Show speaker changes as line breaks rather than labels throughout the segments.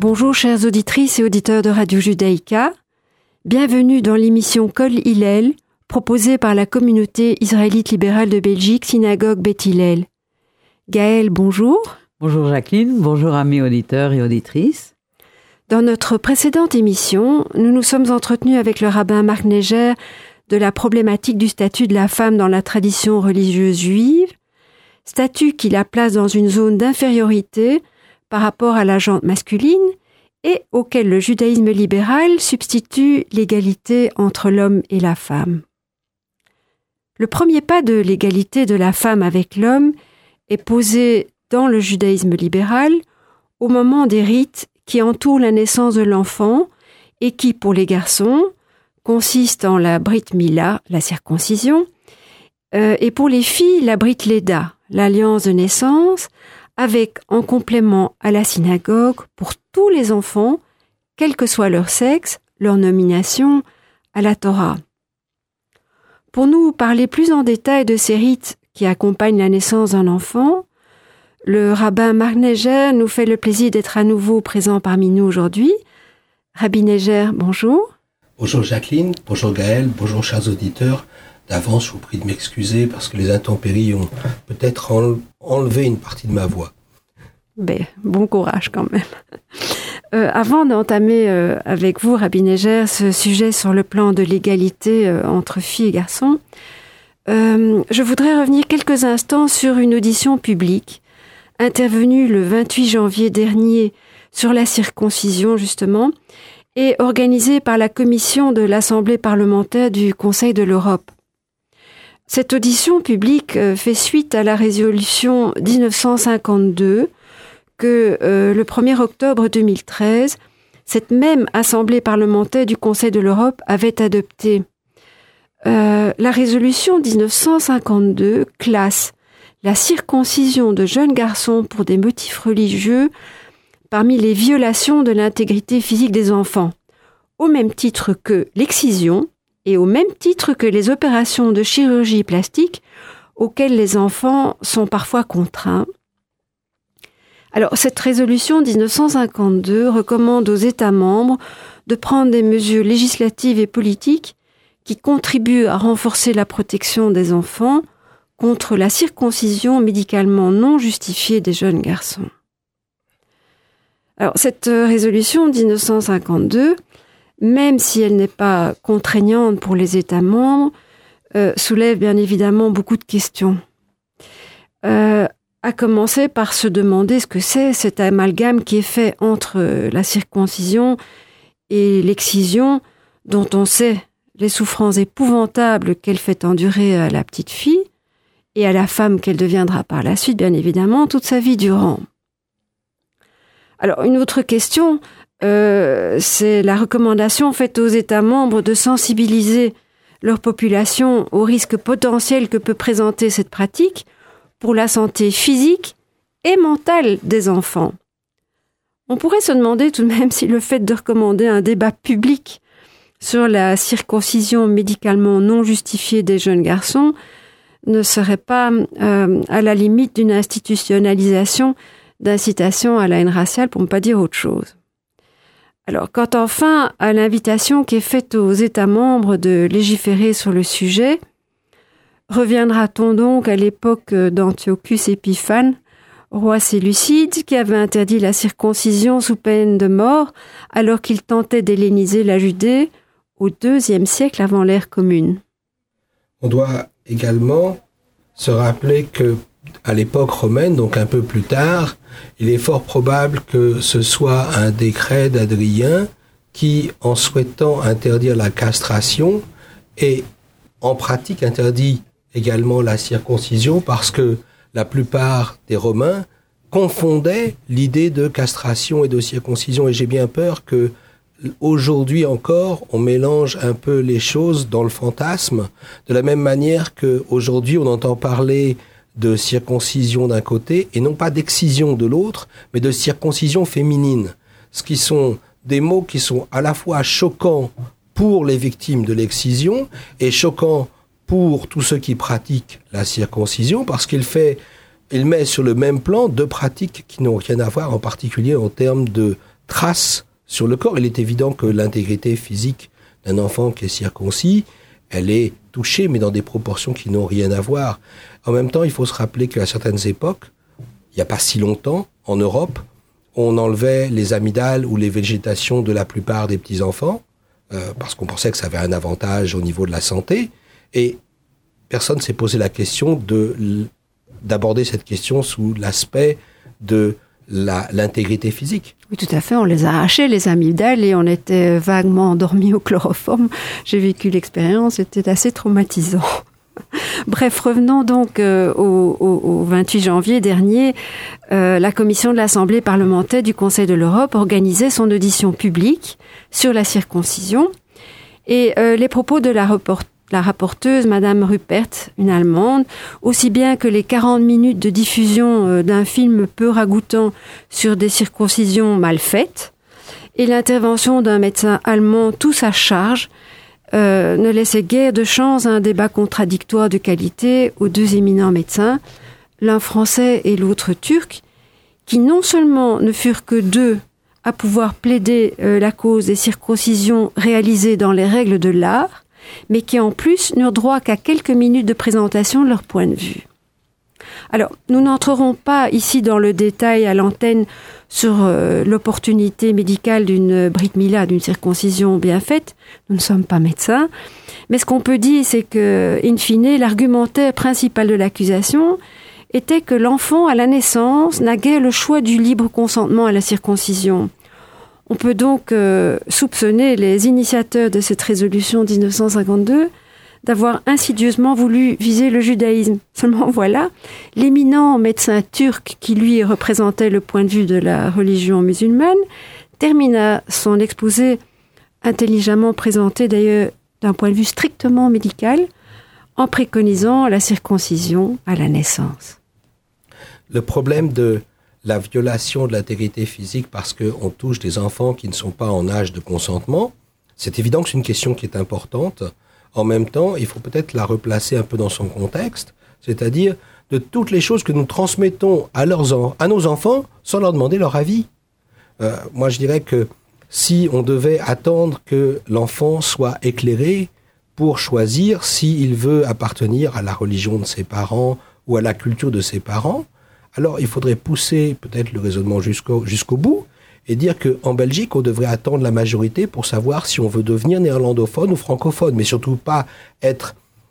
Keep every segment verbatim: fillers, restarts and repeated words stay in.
Bonjour chères auditrices et auditeurs de Radio Judaïka. Bienvenue dans l'émission Kol Hillel, proposée par la communauté israélite libérale de Belgique, Synagogue Beth Hillel. Gaël, bonjour.
Bonjour Jacqueline, bonjour amis auditeurs et auditrices.
Dans notre précédente émission, nous nous sommes entretenus avec le rabbin Marc Neger de la problématique du statut de la femme dans la tradition religieuse juive, statut qui la place dans une zone d'infériorité par rapport à la gente masculine et auquel le judaïsme libéral substitue l'égalité entre l'homme et la femme. Le premier pas de l'égalité de la femme avec l'homme est posé dans le judaïsme libéral au moment des rites qui entourent la naissance de l'enfant et qui, pour les garçons, consistent en la Brit Mila, la circoncision, euh, et pour les filles, la Brit Leda, l'alliance de naissance, avec en complément à la synagogue pour tous les enfants, quel que soit leur sexe, leur nomination à la Torah. Pour nous parler plus en détail de ces rites qui accompagnent la naissance d'un enfant, le rabbin Marc Neger nous fait le plaisir d'être à nouveau présent parmi nous aujourd'hui. Rabbi Neger, bonjour.
Bonjour Jacqueline, bonjour Gaël, bonjour chers auditeurs. D'avance, je vous prie de m'excuser parce que les intempéries ont peut-être enlevé une partie de ma voix.
Ben, bon courage quand même. Euh, avant d'entamer euh, avec vous, Rabbi Neger, ce sujet sur le plan de l'égalité euh, entre filles et garçons, euh, je voudrais revenir quelques instants sur une audition publique intervenue le vingt-huit janvier dernier sur la circoncision justement et organisée par la commission de l'Assemblée parlementaire du Conseil de l'Europe. Cette audition publique fait suite à la résolution dix-neuf cent cinquante-deux que euh, le premier octobre deux mille treize, cette même Assemblée parlementaire du Conseil de l'Europe avait adoptée. Euh, la résolution dix-neuf cent cinquante-deux classe la circoncision de jeunes garçons pour des motifs religieux parmi les violations de l'intégrité physique des enfants, au même titre que l'excision, et au même titre que les opérations de chirurgie plastique auxquelles les enfants sont parfois contraints. Alors, cette résolution dix-neuf cent cinquante-deux recommande aux États membres de prendre des mesures législatives et politiques qui contribuent à renforcer la protection des enfants contre la circoncision médicalement non justifiée des jeunes garçons. Alors, cette résolution dix-neuf cent cinquante-deux, même si elle n'est pas contraignante pour les États membres, euh, soulève bien évidemment beaucoup de questions. Euh, à commencer par se demander ce que c'est cet amalgame qui est fait entre la circoncision et l'excision, dont on sait les souffrances épouvantables qu'elle fait endurer à la petite fille et à la femme qu'elle deviendra par la suite, bien évidemment, toute sa vie durant. Alors, une autre question, Euh, c'est la recommandation faite aux États membres de sensibiliser leur population aux risques potentiels que peut présenter cette pratique pour la santé physique et mentale des enfants. On pourrait se demander tout de même si le fait de recommander un débat public sur la circoncision médicalement non justifiée des jeunes garçons ne serait pas euh, à la limite d'une institutionnalisation d'incitation à la haine raciale, pour ne pas dire autre chose. Alors, quant enfin à l'invitation qui est faite aux États membres de légiférer sur le sujet, reviendra-t-on donc à l'époque d'Antiochus Épiphane, roi séleucide, qui avait interdit la circoncision sous peine de mort alors qu'il tentait d'helléniser la Judée au deuxième siècle avant l'ère commune?
On doit également se rappeler que à l'époque romaine, donc un peu plus tard, il est fort probable que ce soit un décret d'Adrien qui, en souhaitant interdire la castration, et en pratique interdit également la circoncision parce que la plupart des Romains confondaient l'idée de castration et de circoncision. Et j'ai bien peur que aujourd'hui encore, on mélange un peu les choses dans le fantasme, de la même manière qu'aujourd'hui on entend parler de circoncision d'un côté, et non pas d'excision de l'autre, mais de circoncision féminine. Ce qui sont des mots qui sont à la fois choquants pour les victimes de l'excision et choquants pour tous ceux qui pratiquent la circoncision, parce qu'il fait, il met sur le même plan deux pratiques qui n'ont rien à voir, en particulier en termes de trace sur le corps. Il est évident que l'intégrité physique d'un enfant qui est circoncis, elle est touchée, mais dans des proportions qui n'ont rien à voir. En même temps, il faut se rappeler qu'à certaines époques, il n'y a pas si longtemps, en Europe, on enlevait les amygdales ou les végétations de la plupart des petits-enfants, euh, parce qu'on pensait que ça avait un avantage au niveau de la santé, et personne ne s'est posé la question de, d'aborder cette question sous l'aspect de la, l'intégrité physique.
Oui, tout à fait. On les a arrachés, les amygdales, et on était vaguement endormis au chloroforme. J'ai vécu l'expérience, c'était assez traumatisant. Bref, revenons donc euh, au, au, au vingt-huit janvier dernier. Euh, la commission de l'Assemblée parlementaire du Conseil de l'Europe organisait son audition publique sur la circoncision. Et euh, les propos de la, report- la rapporteuse, Madame Ruppert, une Allemande, aussi bien que les quarante minutes de diffusion euh, d'un film peu ragoûtant sur des circoncisions mal faites, et l'intervention d'un médecin allemand tous à charge, Euh, ne laissait guère de chance à un débat contradictoire de qualité aux deux éminents médecins, l'un français et l'autre turc, qui non seulement ne furent que deux à pouvoir plaider euh, la cause des circoncisions réalisées dans les règles de l'art, mais qui en plus n'eurent droit qu'à quelques minutes de présentation de leur point de vue. Alors, nous n'entrerons pas ici dans le détail à l'antenne sur euh, l'opportunité médicale d'une brit mila, d'une circoncision bien faite. Nous ne sommes pas médecins. Mais ce qu'on peut dire, c'est que, in fine, l'argumentaire principal de l'accusation était que l'enfant, à la naissance, n'a guère le choix du libre consentement à la circoncision. On peut donc euh, soupçonner les initiateurs de cette résolution dix-neuf cent cinquante-deux d'avoir insidieusement voulu viser le judaïsme. Seulement voilà, l'éminent médecin turc qui lui représentait le point de vue de la religion musulmane termina son exposé, intelligemment présenté d'ailleurs d'un point de vue strictement médical, en préconisant la circoncision à la naissance.
Le problème de la violation de l'intégrité physique parce qu'on touche des enfants qui ne sont pas en âge de consentement, c'est évident que c'est une question qui est importante. En même temps, il faut peut-être la replacer un peu dans son contexte, c'est-à-dire de toutes les choses que nous transmettons à, leurs en- à nos enfants sans leur demander leur avis. Euh, moi, je dirais que si on devait attendre que l'enfant soit éclairé pour choisir s'il veut appartenir à la religion de ses parents ou à la culture de ses parents, alors il faudrait pousser peut-être le raisonnement jusqu'au, jusqu'au bout et dire qu'en Belgique, on devrait attendre la majorité pour savoir si on veut devenir néerlandophone ou francophone, mais surtout pas être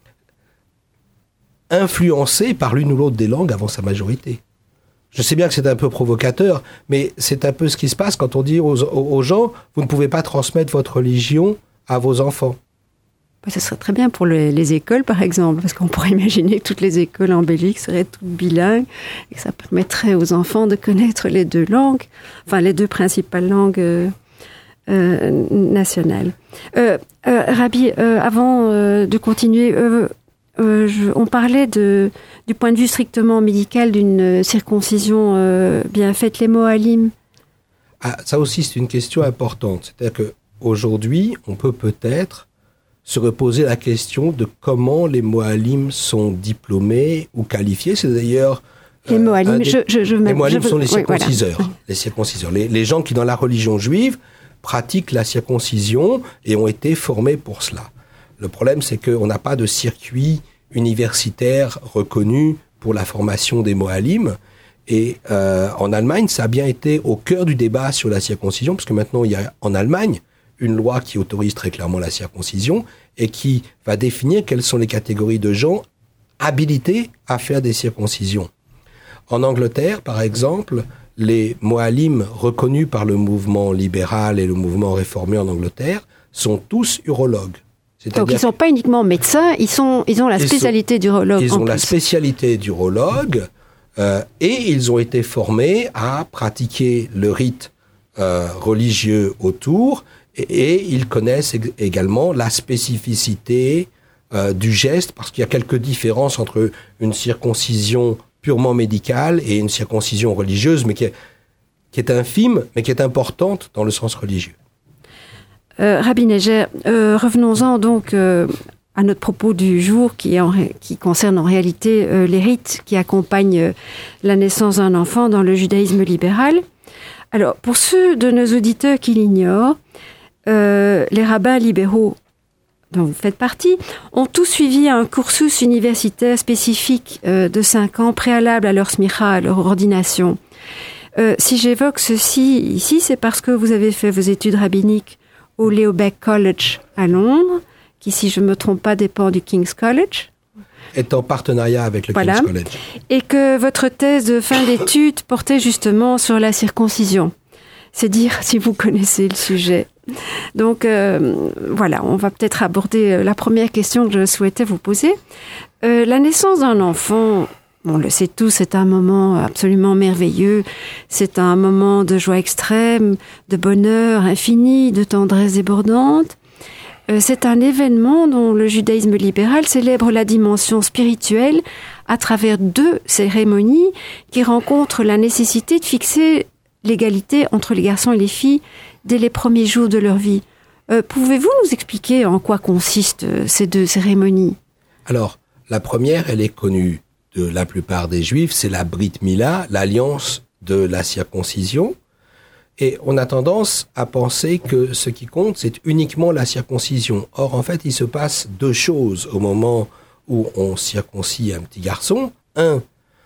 influencé par l'une ou l'autre des langues avant sa majorité. Je sais bien que c'est un peu provocateur, mais c'est un peu ce qui se passe quand on dit aux, aux gens « vous ne pouvez pas transmettre votre religion à vos enfants ».
Ce serait très bien pour les, les écoles, par exemple, parce qu'on pourrait imaginer que toutes les écoles en Belgique seraient toutes bilingues et que ça permettrait aux enfants de connaître les deux langues, enfin les deux principales langues euh, euh, nationales. Euh, euh, Rabbi, euh, avant euh, de continuer, euh, euh, je, on parlait de, du point de vue strictement médical d'une circoncision euh, bien faite, les moalim.
Ah, ça aussi, c'est une question importante. C'est-à-dire qu'aujourd'hui, on peut peut-être se reposer la question de comment les moalim sont diplômés ou qualifiés. C'est d'ailleurs...
Les
euh,
moalim,
des,
je, je, je,
les moalim
je,
sont les circonciseurs.
Oui, voilà.
Les circonciseurs. Les, les gens qui, dans la religion juive, pratiquent la circoncision et ont été formés pour cela. Le problème, c'est qu'on n'a pas de circuit universitaire reconnu pour la formation des moalim. Et euh, en Allemagne, ça a bien été au cœur du débat sur la circoncision, parce que maintenant, il y a en Allemagne une loi qui autorise très clairement la circoncision et qui va définir quelles sont les catégories de gens habilités à faire des circoncisions. En Angleterre, par exemple, les moalim reconnus par le mouvement libéral et le mouvement réformé en Angleterre sont tous urologues.
C'est-à-dire Donc ils ne sont pas uniquement médecins, ils, sont, ils ont la spécialité d'urologue.
Ils
en
ont
plus.
la spécialité d'urologue euh, et ils ont été formés à pratiquer le rite euh, religieux autour. Et ils connaissent également la spécificité euh, du geste, parce qu'il y a quelques différences entre une circoncision purement médicale et une circoncision religieuse, mais qui est, qui est infime, mais qui est importante dans le sens religieux.
Euh, Rabbi Neger, euh, revenons-en donc euh, à notre propos du jour qui, est en, qui concerne en réalité euh, les rites qui accompagnent euh, la naissance d'un enfant dans le judaïsme libéral. Alors, pour ceux de nos auditeurs qui l'ignorent, euh, les rabbins libéraux dont vous faites partie ont tous suivi un cursus universitaire spécifique euh, de cinq ans préalable à leur smicha, à leur ordination. Euh, si j'évoque ceci ici, c'est parce que vous avez fait vos études rabbiniques au Leo Baeck College à Londres, qui, si je ne me trompe pas, dépend du King's College.
Est en partenariat avec le
voilà.
King's College.
Et que votre thèse de fin d'études portait justement sur la circoncision. C'est dire si vous connaissez le sujet. Donc, euh, voilà, on va peut-être aborder la première question que je souhaitais vous poser. Euh, la naissance d'un enfant, on le sait tous, c'est un moment absolument merveilleux. C'est un moment de joie extrême, de bonheur infini, de tendresse débordante. C'est un événement dont le judaïsme libéral célèbre la dimension spirituelle à travers deux cérémonies qui rencontrent la nécessité de fixer l'égalité entre les garçons et les filles dès les premiers jours de leur vie. Euh, pouvez-vous nous expliquer en quoi consistent ces deux cérémonies ?
Alors, la première, elle est connue de la plupart des Juifs, c'est la Brit Mila, l'alliance de la circoncision. Et on a tendance à penser que ce qui compte, c'est uniquement la circoncision. Or, en fait, il se passe deux choses au moment où on circoncie un petit garçon. Un,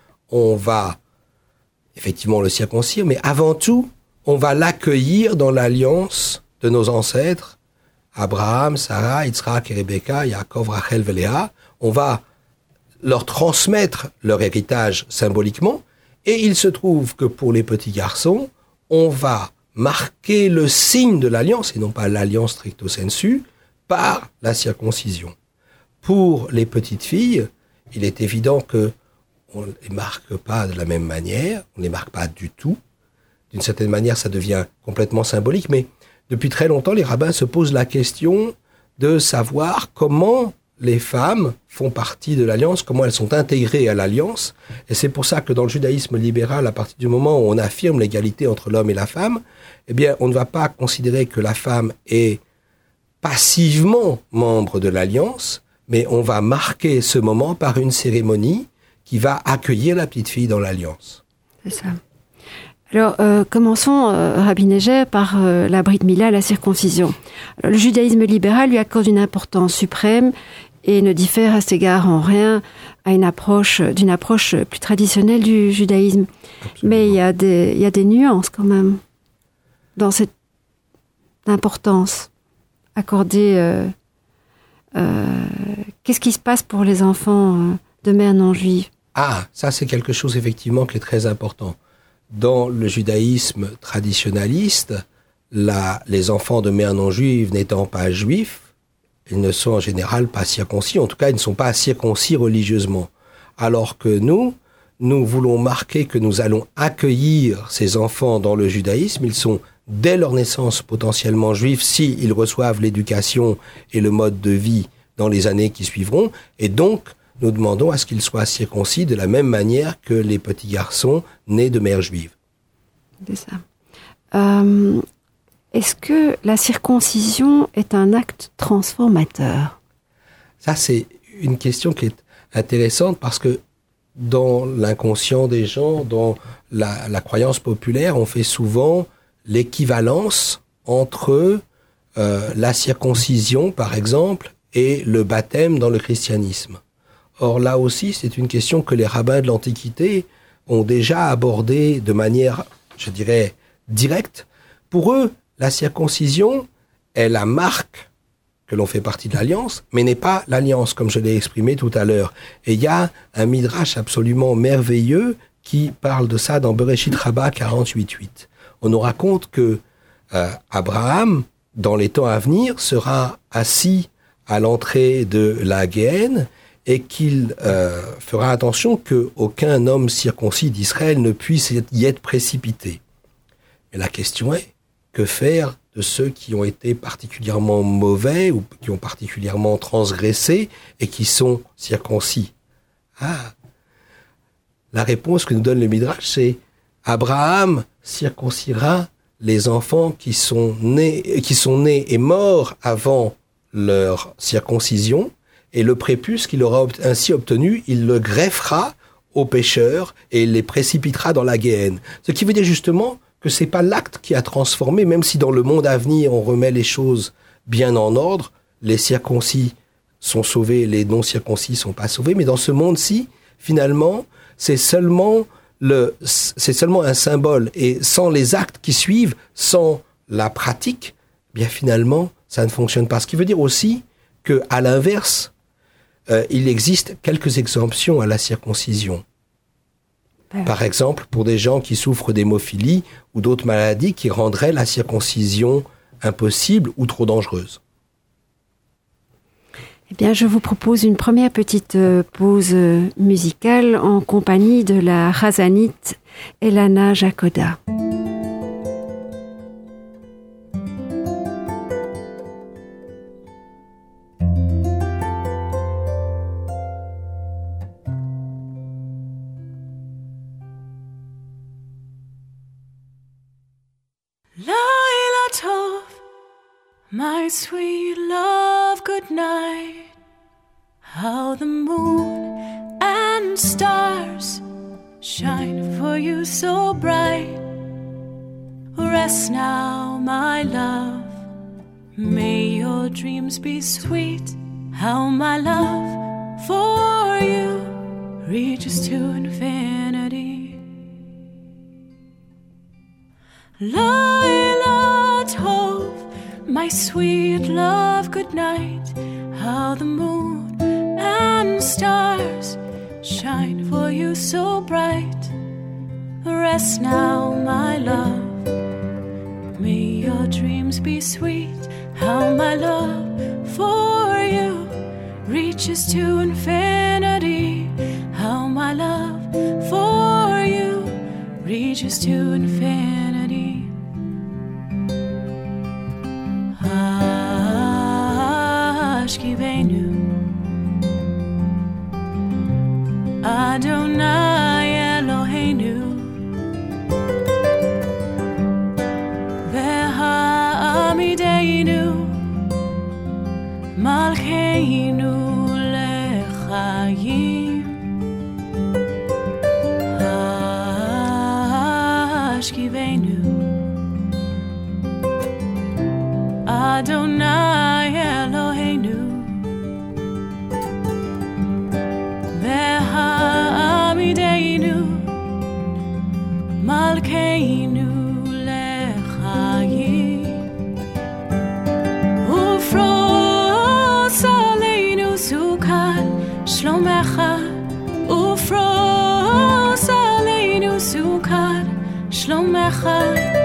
on va effectivement le circoncire, mais avant tout, on va l'accueillir dans l'alliance de nos ancêtres, Abraham, Sarah, Yitzhak et Rebecca, Yaakov, Rachel, Léa. On va leur transmettre leur héritage symboliquement, et il se trouve que pour les petits garçons, on va marquer le signe de l'alliance, et non pas l'alliance stricto sensu, par la circoncision. Pour les petites filles, il est évident que on ne les marque pas de la même manière, on ne les marque pas du tout. D'une certaine manière, ça devient complètement symbolique, mais depuis très longtemps, les rabbins se posent la question de savoir comment les femmes font partie de l'alliance, comment elles sont intégrées à l'alliance. Et c'est pour ça que dans le judaïsme libéral, à partir du moment où on affirme l'égalité entre l'homme et la femme, eh bien, on ne va pas considérer que la femme est passivement membre de l'alliance, mais on va marquer ce moment par une cérémonie qui va accueillir la petite fille dans l'alliance.
C'est ça. Alors, euh, commençons, euh, Rabbi Neger, par euh, la Brit Mila, la circoncision. Alors, le judaïsme libéral lui accorde une importance suprême et ne diffère à cet égard en rien à une approche, d'une approche plus traditionnelle du judaïsme. Absolument. Mais il y a des, il y a des nuances quand même dans cette importance accordée. Euh, euh, qu'est-ce qui se passe pour les enfants euh, de mères non juives ?
Ah, ça c'est quelque chose effectivement qui est très important. Dans le judaïsme traditionnaliste, la, les enfants de mères non juives n'étant pas juifs, ils ne sont en général pas circoncis. En tout cas, ils ne sont pas circoncis religieusement. Alors que nous, nous voulons marquer que nous allons accueillir ces enfants dans le judaïsme. Ils sont, dès leur naissance, potentiellement juifs s'ils reçoivent l'éducation et le mode de vie dans les années qui suivront. Et donc, nous demandons à ce qu'ils soient circoncis de la même manière que les petits garçons nés de mères juives.
C'est ça. Euh, est-ce que la circoncision est un acte transformateur ?
Ça, c'est une question qui est intéressante parce que dans l'inconscient des gens, dans la, la croyance populaire, on fait souvent l'équivalence entre euh, la circoncision, par exemple, et le baptême dans le christianisme. Or, là aussi, c'est une question que les rabbins de l'Antiquité ont déjà abordée de manière, je dirais, directe. Pour eux, la circoncision est la marque que l'on fait partie de l'alliance, mais n'est pas l'alliance, comme je l'ai exprimé tout à l'heure. Et il y a un midrash absolument merveilleux qui parle de ça dans Bereshit Rabbah quarante-huit huit. On nous raconte que euh, Abraham, dans les temps à venir, sera assis à l'entrée de la Géhenne, et qu'il euh, fera attention qu'aucun homme circoncis d'Israël ne puisse y être précipité. Mais la question est, que faire de ceux qui ont été particulièrement mauvais ou qui ont particulièrement transgressé et qui sont circoncis ? Ah, la réponse que nous donne le Midrash, c'est Abraham circoncira les enfants qui sont nés, qui sont nés et morts avant leur circoncision, Et le prépuce qu'il aura ainsi obtenu, il le greffera aux pécheurs et il les précipitera dans la Guéhenne. Ce qui veut dire justement que c'est pas l'acte qui a transformé, même si dans le monde à venir on remet les choses bien en ordre, les circoncis sont sauvés, les non-circoncis sont pas sauvés, mais dans ce monde-ci, finalement, c'est seulement le, c'est seulement un symbole, et sans les actes qui suivent, sans la pratique, bien finalement, ça ne fonctionne pas. Ce qui veut dire aussi que, à l'inverse, euh, il existe quelques exemptions à la circoncision. Ouais. Par exemple, pour des gens qui souffrent d'hémophilie ou d'autres maladies qui rendraient la circoncision impossible ou trop dangereuse.
Eh bien, je vous propose une première petite pause musicale en compagnie de la Chazanite Elana Jacoda.
Laila Tov, my sweet love, good night. How the moon and stars shine for you so bright. Rest now, my love. May your dreams be sweet. How my love for you reaches to infinity. Laila Tov, my sweet love, good night. How the moon and stars shine for you so bright. Rest now, my love. May your dreams be sweet. How my love for you reaches to infinity. How my love for you reaches to infinity. Ashkivenu Adonai Eloheinu Ve'ha'amideinu Malkeinu lechayim Ashkivenu Adonai Eloheinu Ve'ha'amideinu Malkeinu lechayim Ufros aleinu sukan shlomecha Ufros aleinu sukan shlomecha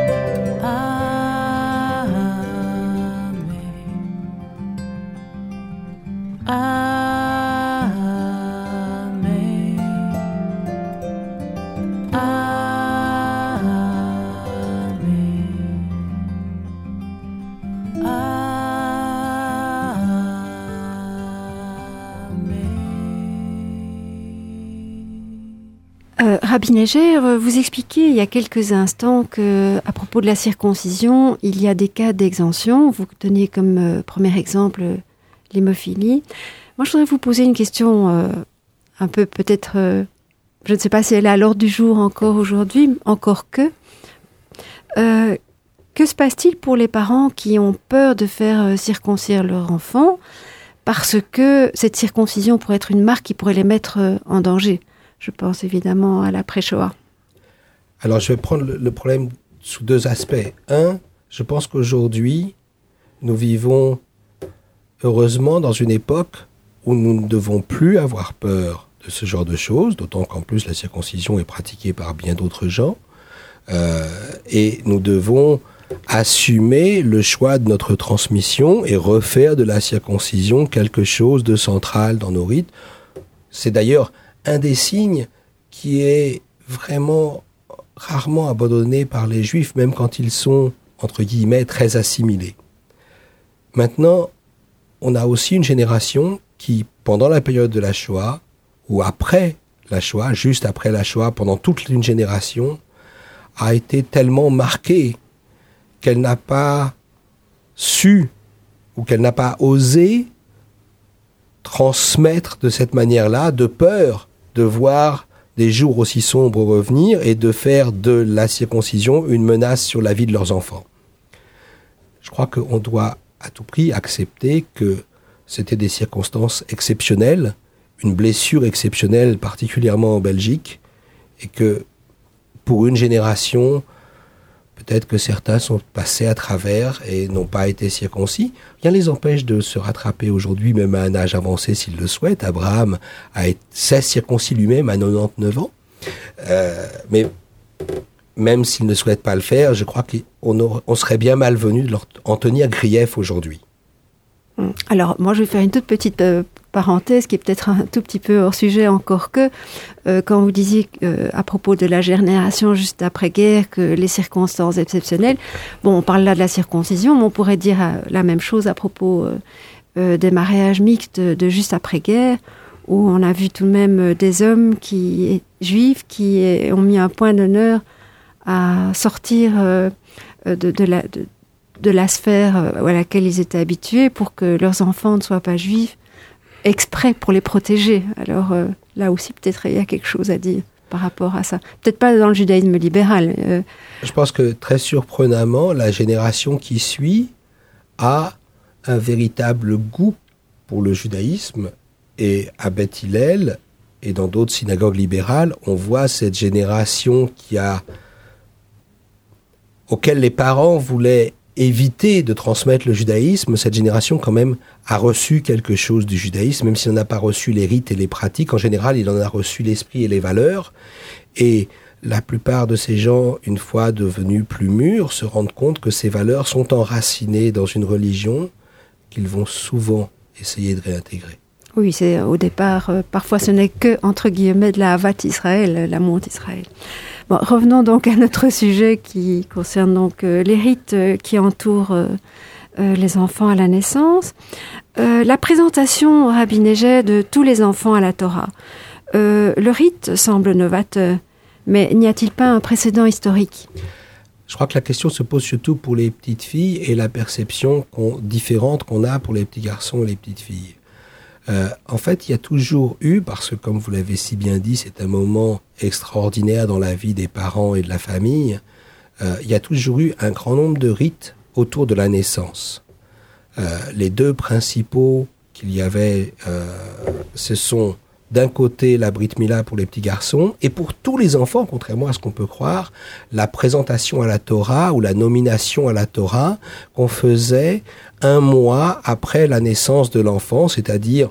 Rabbi Neger, vous expliquiez il y a quelques instants que, à propos de la circoncision, il y a des cas d'exemption. Vous tenez comme euh, premier exemple euh, l'hémophilie. Moi, je voudrais vous poser une question euh, un peu peut-être, euh, je ne sais pas si elle est à l'ordre du jour encore aujourd'hui, encore que. Euh, que se passe-t-il pour les parents qui ont peur de faire euh, circoncire leur enfant parce que cette circoncision pourrait être une marque qui pourrait les mettre euh, en danger? Je pense évidemment à l'après-Shoah.
Alors, je vais prendre le problème sous deux aspects. Un, je pense qu'aujourd'hui, nous vivons heureusement dans une époque où nous ne devons plus avoir peur de ce genre de choses, d'autant qu'en plus la circoncision est pratiquée par bien d'autres gens. Euh, et nous devons assumer le choix de notre transmission et refaire de la circoncision quelque chose de central dans nos rites. C'est d'ailleurs un des signes qui est vraiment rarement abandonné par les Juifs, même quand ils sont, entre guillemets, très assimilés. Maintenant, on a aussi une génération qui, pendant la période de la Shoah, ou après la Shoah, juste après la Shoah, pendant toute une génération, a été tellement marquée qu'elle n'a pas su, ou qu'elle n'a pas osé transmettre de cette manière-là, de peur de voir des jours aussi sombres revenir et de faire de la circoncision une menace sur la vie de leurs enfants. Je crois qu'on doit à tout prix accepter que c'était des circonstances exceptionnelles, une blessure exceptionnelle, particulièrement en Belgique, et que pour une génération, peut-être que certains sont passés à travers et n'ont pas été circoncis. Rien ne les empêche de se rattraper aujourd'hui, même à un âge avancé s'ils le souhaitent. Abraham a été circoncis lui-même à quatre-vingt-dix-neuf ans. Euh, mais même s'il ne souhaite pas le faire, je crois qu'on aurait, on serait bien malvenu de leur en tenir grief aujourd'hui.
Alors, moi, je vais faire une toute petite euh, parenthèse qui est peut-être un tout petit peu hors sujet encore que, euh, quand vous disiez euh, à propos de la génération juste après-guerre que les circonstances exceptionnelles, bon, on parle là de la circoncision, mais on pourrait dire euh, la même chose à propos euh, euh, des mariages mixtes de, de juste après-guerre, où on a vu tout de même euh, des hommes qui, juifs qui est, ont mis un point d'honneur à sortir euh, de, de la... De, de la sphère à laquelle ils étaient habitués pour que leurs enfants ne soient pas juifs, exprès pour les protéger. Alors euh, là aussi, peut-être il y a quelque chose à dire par rapport à ça. Peut-être pas dans le judaïsme libéral. Euh.
Je pense que très surprenamment, la génération qui suit a un véritable goût pour le judaïsme, et à Beth Hillel et dans d'autres synagogues libérales, on voit cette génération qui a, auquel les parents voulaient éviter de transmettre le judaïsme. Cette génération quand même a reçu quelque chose du judaïsme, même s'il n'en a pas reçu les rites et les pratiques. En général, il en a reçu l'esprit et les valeurs. Et la plupart de ces gens, une fois devenus plus mûrs, se rendent compte que ces valeurs sont enracinées dans une religion qu'ils vont souvent essayer de réintégrer.
Oui, c'est au départ, euh, parfois ce n'est que, entre guillemets, de la Havat Israël, l'amour d'Israël. Bon, revenons donc à notre sujet qui concerne donc euh, les rites euh, qui entourent euh, euh, les enfants à la naissance. Euh, la présentation au Rabbi Neger de tous les enfants à la Torah. Euh, le rite semble novateur, mais n'y a-t-il pas un précédent historique ?
Je crois que la question se pose surtout pour les petites filles et la perception qu'on, différente qu'on a pour les petits garçons et les petites filles. Euh, en fait, il y a toujours eu, parce que comme vous l'avez si bien dit, c'est un moment extraordinaire dans la vie des parents et de la famille, euh, il y a toujours eu un grand nombre de rites autour de la naissance. Euh, les deux principaux qu'il y avait, euh, ce sont d'un côté la Brit Mila pour les petits garçons, et pour tous les enfants, contrairement à ce qu'on peut croire, la présentation à la Torah ou la nomination à la Torah qu'on faisait un mois après la naissance de l'enfant, c'est-à-dire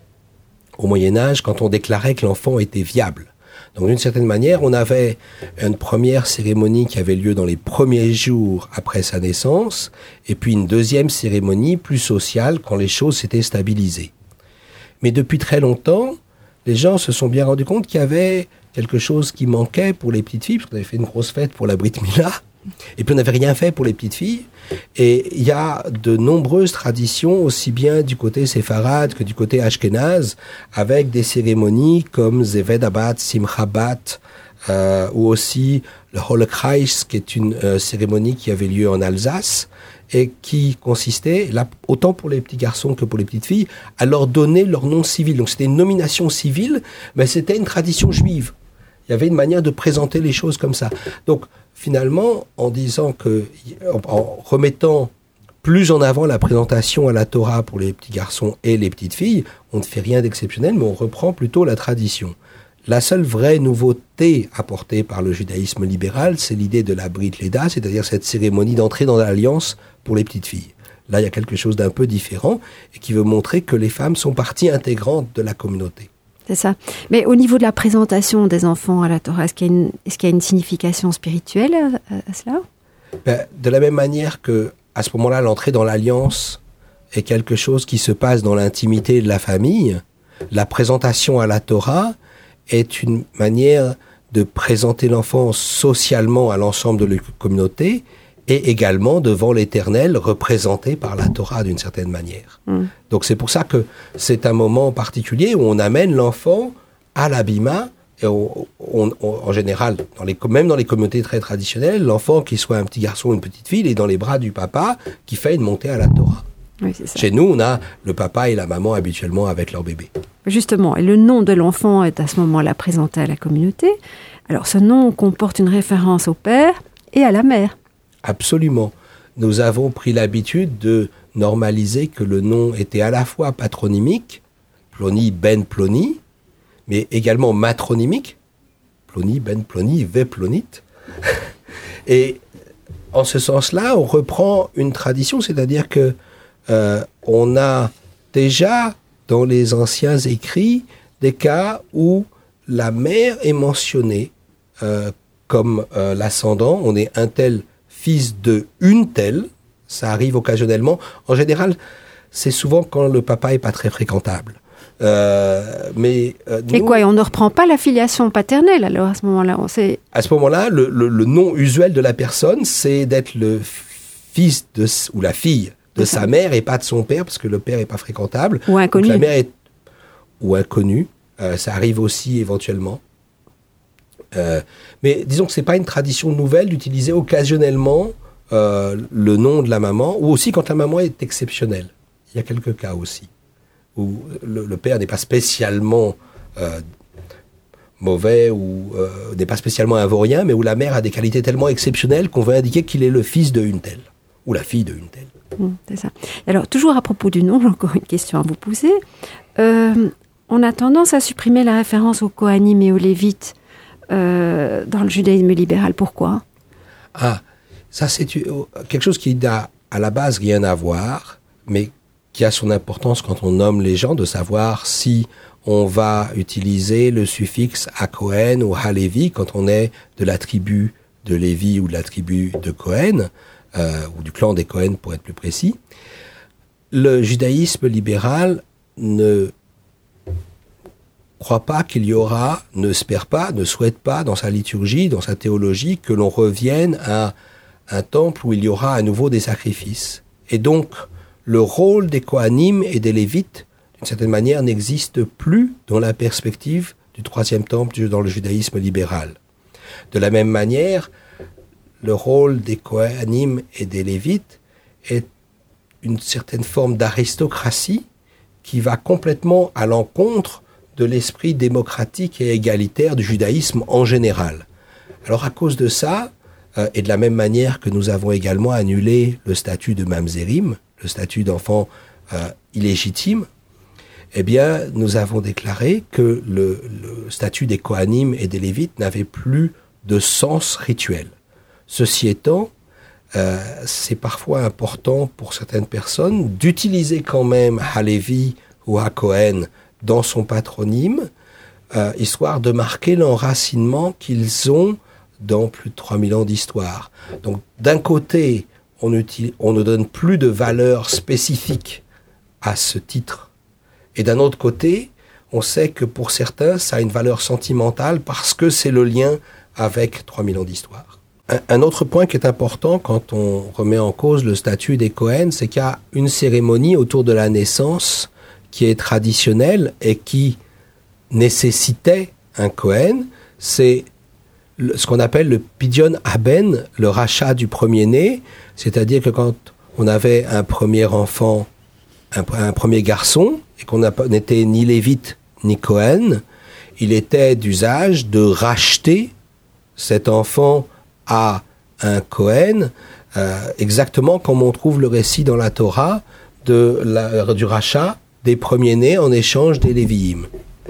au Moyen-Âge, quand on déclarait que l'enfant était viable. Donc d'une certaine manière, on avait une première cérémonie qui avait lieu dans les premiers jours après sa naissance, et puis une deuxième cérémonie plus sociale quand les choses s'étaient stabilisées. Mais depuis très longtemps, les gens se sont bien rendus compte qu'il y avait quelque chose qui manquait pour les petites filles, parce qu'on avait fait une grosse fête pour la Brit Mila, et puis on n'avait rien fait pour les petites filles. Et il y a de nombreuses traditions, aussi bien du côté séfarade que du côté ashkénaze, avec des cérémonies comme Zeved Abbat, Simcha Bat, euh, ou aussi le Holokreis, qui est une euh, cérémonie qui avait lieu en Alsace, et qui consistait, là, autant pour les petits garçons que pour les petites filles, à leur donner leur nom civil. Donc c'était une nomination civile, mais c'était une tradition juive. Il y avait une manière de présenter les choses comme ça. Donc finalement, en disant que, en remettant plus en avant la présentation à la Torah pour les petits garçons et les petites filles, on ne fait rien d'exceptionnel, mais on reprend plutôt la tradition. La seule vraie nouveauté apportée par le judaïsme libéral, c'est l'idée de la Brit Leda, c'est-à-dire cette cérémonie d'entrée dans l'alliance pour les petites filles. Là, il y a quelque chose d'un peu différent et qui veut montrer que les femmes sont partie intégrante de la communauté.
C'est ça. Mais au niveau de la présentation des enfants à la Torah, est-ce qu'il y a une, est-ce qu'il y a une signification spirituelle à, à, à cela ?
Ben, de la même manière que, à ce moment-là, l'entrée dans l'alliance est quelque chose qui se passe dans l'intimité de la famille, la présentation à la Torah est une manière de présenter l'enfant socialement à l'ensemble de la communauté et également devant l'Éternel, représenté par la Torah d'une certaine manière. Mm. Donc c'est pour ça que c'est un moment particulier où on amène l'enfant à l'abima, et on, on, on, en général, dans les, même dans les communautés très traditionnelles, l'enfant, qu'il soit un petit garçon ou une petite fille, est dans les bras du papa qui fait une montée à la Torah.
Oui, c'est ça.
Chez nous, on a le papa et la maman habituellement avec leur bébé.
Justement, et le nom de l'enfant est à ce moment-là présenté à la communauté. Alors, ce nom comporte une référence au père et à la mère.
Absolument. Nous avons pris l'habitude de normaliser que le nom était à la fois patronymique, Ploni, Ben, Ploni, mais également matronymique, Ploni, Ben, Ploni, Ve, Plonite. Et en ce sens-là, on reprend une tradition, c'est-à-dire que euh, on a déjà dans les anciens écrits des cas où la mère est mentionnée euh, comme euh, l'ascendant. On est un tel fils de une telle. Ça arrive occasionnellement. En général, c'est souvent quand le papa est pas très fréquentable. Euh, mais euh,
Et
nous,
quoi, et on ne reprend pas la filiation paternelle alors à ce moment-là on sait...
à ce moment-là, le, le, le nom usuel de la personne, c'est d'être le fils de, ou la fille de sa mère et pas de son père, parce que le père est pas fréquentable.
Ou inconnu.
Donc la mère est ou inconnu. Euh, ça arrive aussi éventuellement. Euh, mais disons que c'est pas une tradition nouvelle d'utiliser occasionnellement euh, le nom de la maman, ou aussi quand la maman est exceptionnelle. Il y a quelques cas aussi où le, le père n'est pas spécialement euh, mauvais ou euh, n'est pas spécialement invaurien, mais où la mère a des qualités tellement exceptionnelles qu'on veut indiquer qu'il est le fils de une telle ou la fille de une telle.
Mmh, c'est ça. Alors, toujours à propos du nom, j'ai encore une question à vous poser. Euh, on a tendance à supprimer la référence aux Kohanim et aux Lévites euh, dans le judaïsme libéral. Pourquoi ?
Ah, ça c'est quelque chose qui n'a à la base rien à voir, mais qui a son importance quand on nomme les gens, de savoir si on va utiliser le suffixe à Cohen ou à Lévi quand on est de la tribu de Lévi ou de la tribu de Cohen, euh, ou du clan des Cohen pour être plus précis. Le judaïsme libéral ne croit pas qu'il y aura, ne espère pas, ne souhaite pas dans sa liturgie, dans sa théologie, que l'on revienne à un temple où il y aura à nouveau des sacrifices. Et donc, le rôle des Kohanim et des Lévites, d'une certaine manière, n'existe plus dans la perspective du troisième temple dans le judaïsme libéral. De la même manière, le rôle des Kohanim et des Lévites est une certaine forme d'aristocratie qui va complètement à l'encontre de l'esprit démocratique et égalitaire du judaïsme en général. Alors à cause de ça, euh, et de la même manière que nous avons également annulé le statut de mamzerim, le statut d'enfant euh, illégitime, eh bien, nous avons déclaré que le, le statut des Kohanim et des Lévites n'avait plus de sens rituel. Ceci étant, euh, c'est parfois important pour certaines personnes d'utiliser quand même Halevi ou Hakohen dans son patronyme, euh, histoire de marquer l'enracinement qu'ils ont dans plus de trois mille ans d'histoire. Donc, d'un côté, on, utilise, on ne donne plus de valeur spécifique à ce titre. Et d'un autre côté, on sait que pour certains, ça a une valeur sentimentale parce que c'est le lien avec trois mille ans d'histoire. Un, un autre point qui est important quand on remet en cause le statut des Kohen, c'est qu'il y a une cérémonie autour de la naissance qui est traditionnelle et qui nécessitait un Kohen. C'est le, ce qu'on appelle le Pidyon Haben, le rachat du premier-né, c'est-à-dire que quand on avait un premier enfant, un, un premier garçon, et qu'on n'était ni lévite ni Kohen, il était d'usage de racheter cet enfant à un Kohen, euh, exactement comme on trouve le récit dans la Torah de la, du rachat des premiers-nés en échange des Lévi'im.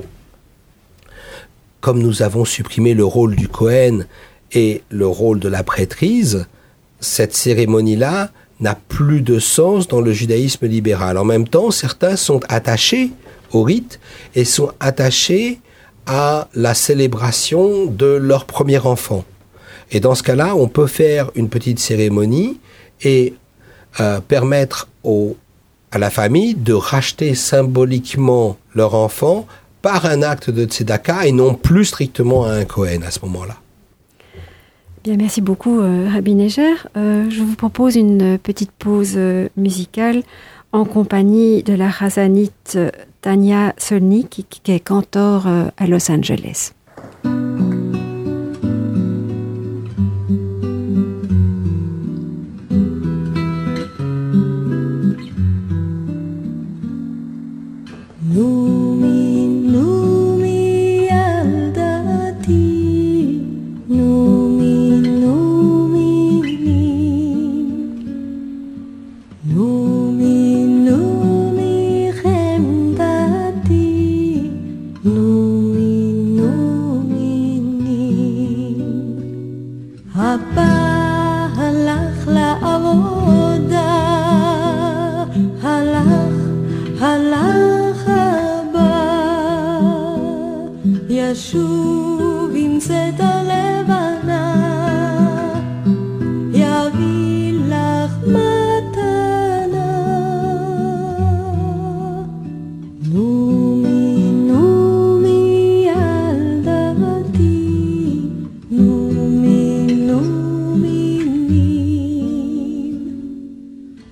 Comme nous avons supprimé le rôle du Kohen et le rôle de la prêtrise, cette cérémonie-là n'a plus de sens dans le judaïsme libéral. En même temps, certains sont attachés au rite et sont attachés à la célébration de leur premier enfant. Et dans ce cas-là, on peut faire une petite cérémonie et euh, permettre au, à la famille de racheter symboliquement leur enfant par un acte de tzedaka et non plus strictement à un Kohen à ce moment-là.
Bien, merci beaucoup, euh, Rabbi Neger. Euh, je vous propose une petite pause euh, musicale en compagnie de la chazanite euh, Tania Solnik, qui, qui est cantor euh, à Los Angeles.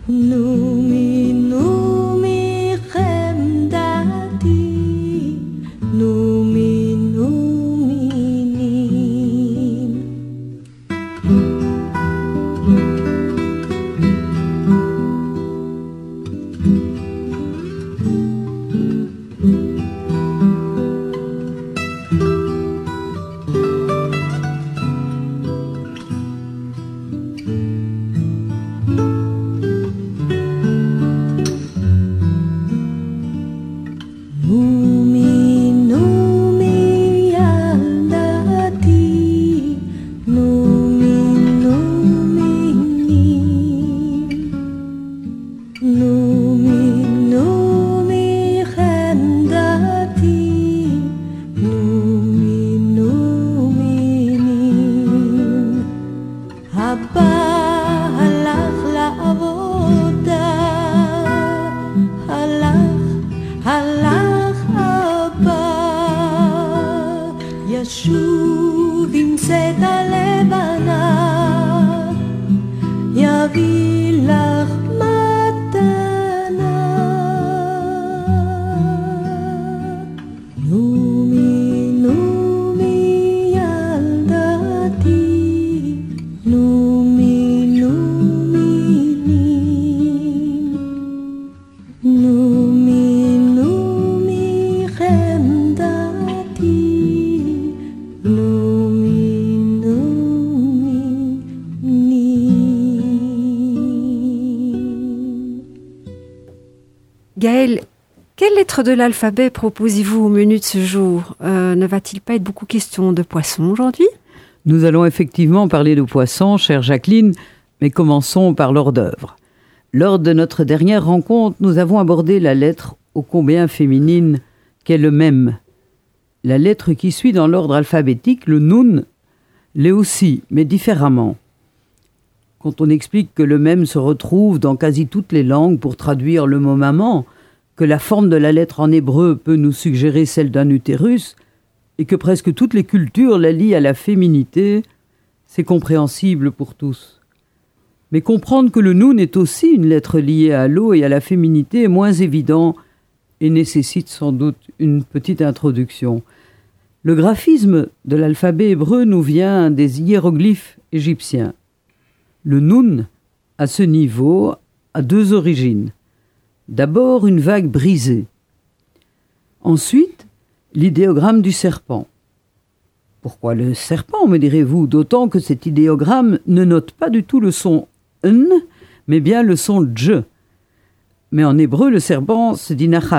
Numi, numi, chemdati, numi, numi, nim. Numi, numi, yaldati, numi, numi, nim. Numi, numi, chemdati, numi, numi, nim. Abba halach la'avoda, halach, halach Abba, ישוב עם צדה לבנה, יביא לך מתנה. נומי, נומי, ילדתי, נומי, נומי, נים. נומי, נומי, חמדתי, נומי, נומי, נים.
Gaël, quelle lettre de l'alphabet proposez-vous au menu de ce jour ? Euh, ne va-t-il pas être beaucoup question de poissons aujourd'hui ?
Nous allons effectivement parler de poissons, chère Jacqueline, mais commençons par l'hors d'œuvre. Lors de notre dernière rencontre, nous avons abordé la lettre ô combien féminine qu'est le mem. La lettre qui suit dans l'ordre alphabétique, le nun, l'est aussi, mais différemment. Quand on explique que le mem se retrouve dans quasi toutes les langues pour traduire le mot maman, que la forme de la lettre en hébreu peut nous suggérer celle d'un utérus, et que presque toutes les cultures la lient à la féminité, c'est compréhensible pour tous. Mais comprendre que le nun est aussi une lettre liée à l'eau et à la féminité est moins évident et nécessite sans doute une petite introduction. Le graphisme de l'alphabet hébreu nous vient des hiéroglyphes égyptiens. Le nun, à ce niveau, a deux origines. D'abord, une vague brisée. Ensuite, l'idéogramme du serpent. Pourquoi le serpent, me direz-vous, d'autant que cet idéogramme ne note pas du tout le son « n », mais bien le son « dj ». Mais en hébreu, le serpent se dit « nachash ».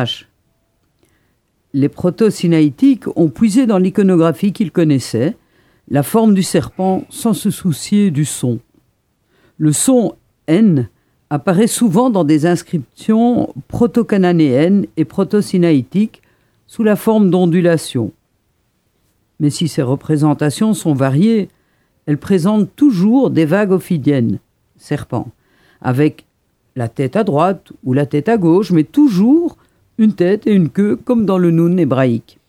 Les proto-sinaïtiques ont puisé dans l'iconographie qu'ils connaissaient la forme du serpent sans se soucier du son. Le son « n » apparaît souvent dans des inscriptions proto-cananéennes et proto-sinaïtiques sous la forme d'ondulations. Mais si ces représentations sont variées, elles présentent toujours des vagues ophidiennes, serpents, avec la tête à droite ou la tête à gauche, mais toujours une tête et une queue comme dans le nun hébraïque.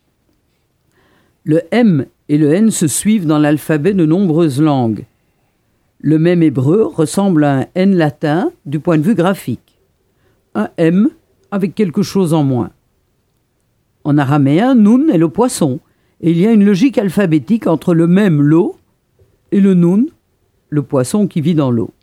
Le M et le N se suivent dans l'alphabet de nombreuses langues. Le même hébreu ressemble à un N latin du point de vue graphique. Un M avec quelque chose en moins. En araméen, nun est le poisson, et il y a une logique alphabétique entre le même l'eau et le nun, le poisson qui vit dans l'eau.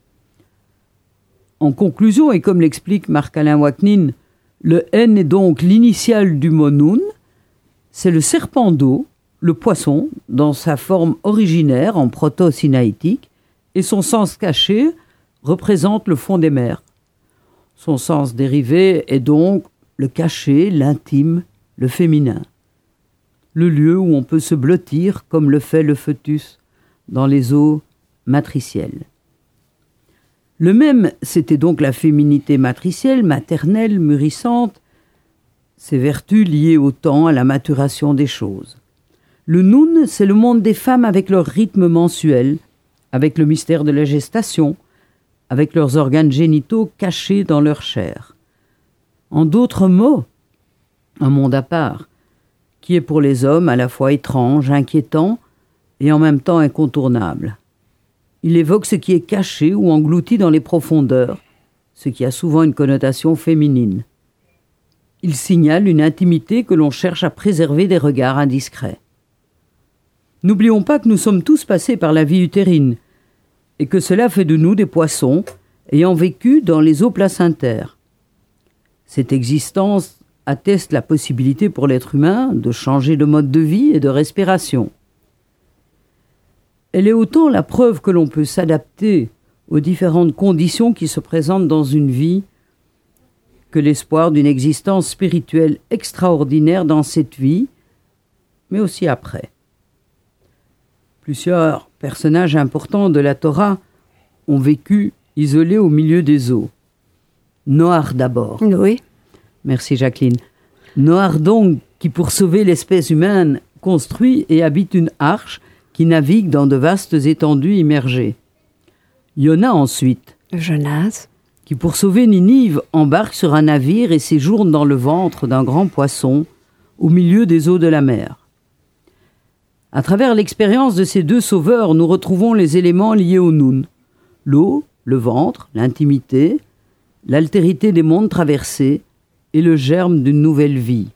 En conclusion, et comme l'explique Marc-Alain Waknin, le N est donc l'initiale du mot nun, c'est le serpent d'eau, le poisson, dans sa forme originaire en proto-sinaïtique, et son sens caché représente le fond des mers. Son sens dérivé est donc le caché, l'intime, le féminin. Le lieu où on peut se blottir comme le fait le fœtus dans les eaux matricielles. Le même, c'était donc la féminité matricielle, maternelle, mûrissante, ses vertus liées au temps, à la maturation des choses. Le nun, c'est le monde des femmes avec leur rythme mensuel, avec le mystère de la gestation, avec leurs organes génitaux cachés dans leur chair. En d'autres mots, un monde à part, qui est pour les hommes à la fois étrange, inquiétant et en même temps incontournable. Il évoque ce qui est caché ou englouti dans les profondeurs, ce qui a souvent une connotation féminine. Il signale une intimité que l'on cherche à préserver des regards indiscrets. N'oublions pas que nous sommes tous passés par la vie utérine et que cela fait de nous des poissons ayant vécu dans les eaux placentaires. Cette existence atteste la possibilité pour l'être humain de changer de mode de vie et de respiration. Elle est autant la preuve que l'on peut s'adapter aux différentes conditions qui se présentent dans une vie que l'espoir d'une existence spirituelle extraordinaire dans cette vie, mais aussi après. Plusieurs personnages importants de la Torah ont vécu isolés au milieu des eaux. Noach d'abord.
Oui.
Merci Jacqueline. Noach donc, qui pour sauver l'espèce humaine, construit et habite une arche qui navigue dans de vastes étendues immergées. Yona ensuite,
Jonas.
qui pour sauver Ninive embarque sur un navire et séjourne dans le ventre d'un grand poisson au milieu des eaux de la mer. À travers l'expérience de ces deux sauveurs, nous retrouvons les éléments liés au Noun. L'eau, le ventre, l'intimité, l'altérité des mondes traversés et le germe d'une nouvelle vie.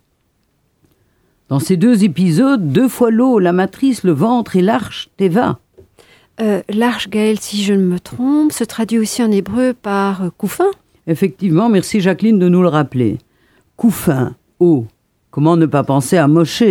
Dans ces deux épisodes, deux fois l'eau, la matrice, le ventre et l'arche, Teva.
Euh, L'arche, Gaël, si je ne me trompe, se traduit aussi en hébreu par euh, couffin.
Effectivement, merci Jacqueline de nous le rappeler. Couffin, eau. Comment ne pas penser à Moshe?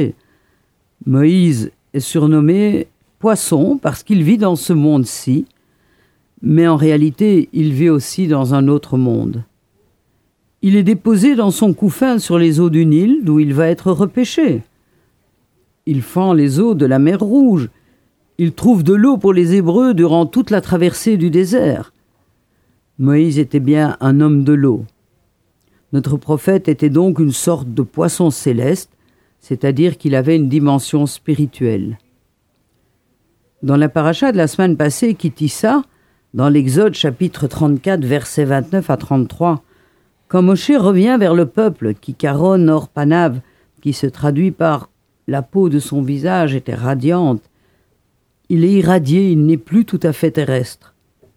Moïse est surnommé poisson parce qu'il vit dans ce monde-ci, mais en réalité, il vit aussi dans un autre monde. Il est déposé dans son couffin sur les eaux du Nil, d'où il va être repêché. Il fend les eaux de la mer Rouge. Il trouve de l'eau pour les Hébreux durant toute la traversée du désert. Moïse était bien un homme de l'eau. Notre prophète était donc une sorte de poisson céleste, c'est-à-dire qu'il avait une dimension spirituelle. Dans la paracha de la semaine passée, Kitissa, dans l'Exode chapitre trente-quatre, versets vingt-neuf à trente-trois, quand Moshe revient vers le peuple, qui Kikaron or panav, qui se traduit par la peau de son visage était radiante, il est irradié, il n'est plus tout à fait terrestre.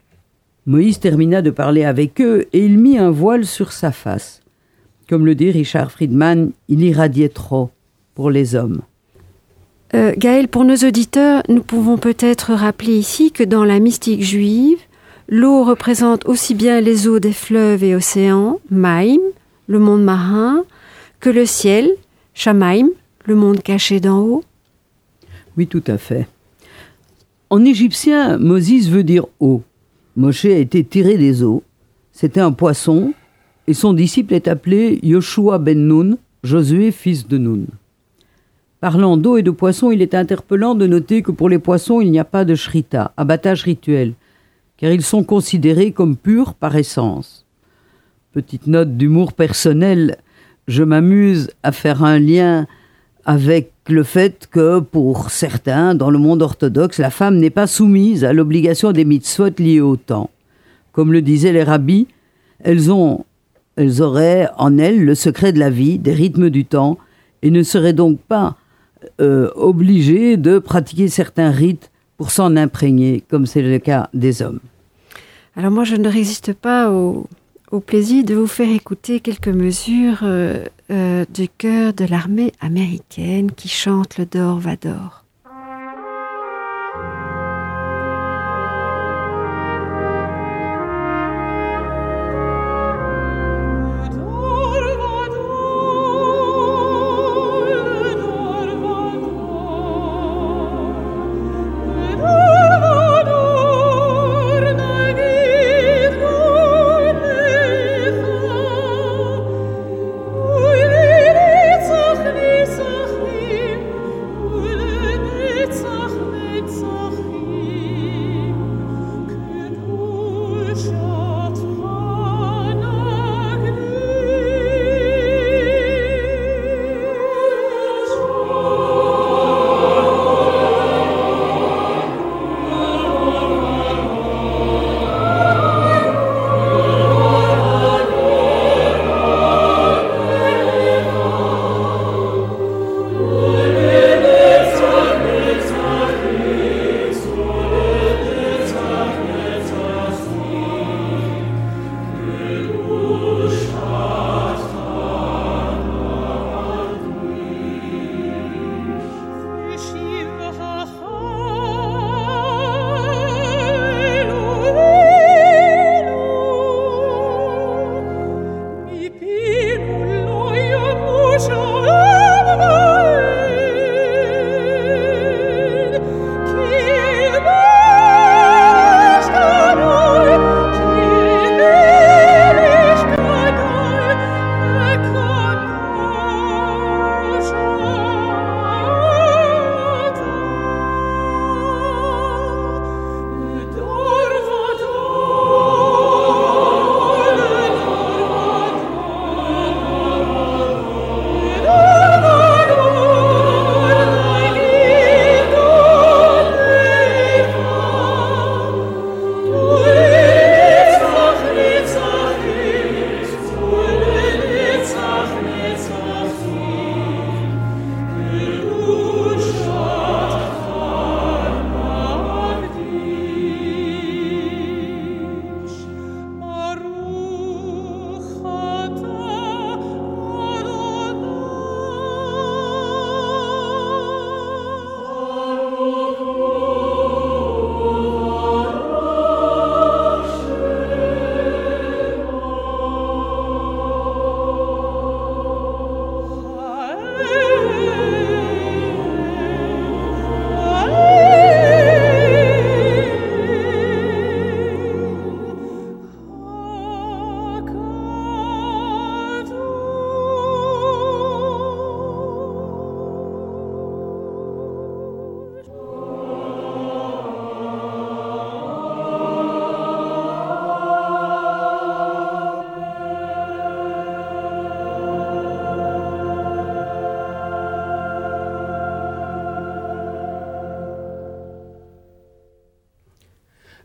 Moïse termina de parler avec eux et il mit un voile sur sa face. Comme le dit Richard Friedman, il irradiait trop pour les hommes.
Euh, Gaël, pour nos auditeurs, nous pouvons peut-être rappeler ici que dans la mystique juive, l'eau représente aussi bien les eaux des fleuves et océans, Maïm, le monde marin, que le ciel, Shamaïm, le monde caché d'en haut.
Oui, tout à fait. En égyptien, Moses veut dire eau. Moshe a été tiré des eaux. C'était un poisson, et son disciple est appelé Yoshua ben Nun, Josué fils de Nun. Parlant d'eau et de poissons, il est interpellant de noter que pour les poissons, il n'y a pas de shrita, abattage rituel, car ils sont considérés comme purs par essence. Petite note d'humour personnel, je m'amuse à faire un lien avec le fait que, pour certains, dans le monde orthodoxe, la femme n'est pas soumise à l'obligation des mitzvot liées au temps. Comme le disaient les rabbis, elles, ont, elles auraient en elles le secret de la vie, des rythmes du temps, et ne seraient donc pas euh, obligées de pratiquer certains rites pour s'en imprégner, comme c'est le cas des hommes.
Alors moi, je ne résiste pas au, au plaisir de vous faire écouter quelques mesures euh, euh, du chœur de l'armée américaine qui chante le Dor Vador.
Thank you.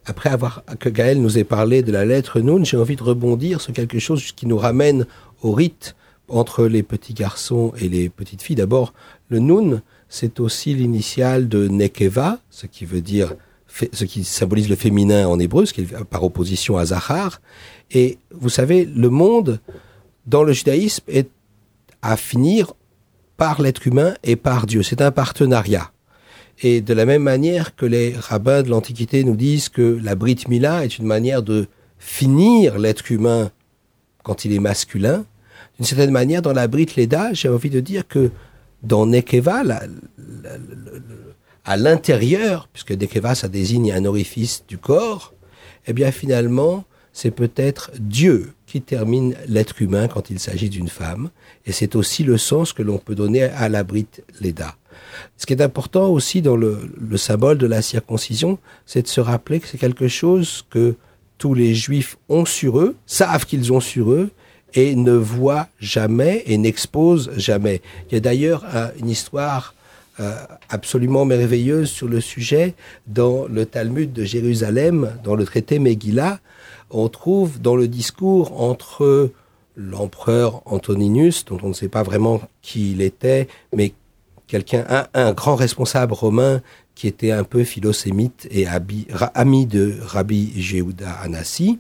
après avoir que Gaël nous ait parlé de la lettre Nun, j'ai envie de rebondir sur quelque chose qui nous ramène au rite entre les petits garçons et les petites filles. D'abord, le Nun, c'est aussi l'initiale de Nekeva, ce qui veut dire, ce qui symbolise le féminin en hébreu, ce qui est par opposition à Zachar. Et vous savez, le monde, dans le judaïsme, est à finir par l'être humain et par Dieu. C'est un partenariat. Et de la même manière que les rabbins de l'Antiquité nous disent que la Brit Mila est une manière de finir l'être humain quand il est masculin, d'une certaine manière, dans la Brit Leda, j'ai envie de dire que dans Nekeva, la, la, la, la, à l'intérieur, puisque Nekeva, ça désigne un orifice du corps, eh bien finalement, c'est peut-être Dieu qui termine l'être humain quand il s'agit d'une femme, et c'est aussi le sens que l'on peut donner à la Brit Leda. Ce qui est important aussi dans le, le symbole de la circoncision, c'est de se rappeler que c'est quelque chose que tous les Juifs ont sur eux, savent qu'ils ont sur eux, et ne voient jamais et n'exposent jamais. Il y a d'ailleurs euh, une histoire euh, absolument merveilleuse sur le sujet dans le Talmud de Jérusalem, dans le traité Megillah. On trouve dans le discours entre l'empereur Antoninus, dont on ne sait pas vraiment qui il était, mais quelqu'un, un, un grand responsable romain qui était un peu philosémite et abi, ra, ami de Rabbi Yehuda Hanassi,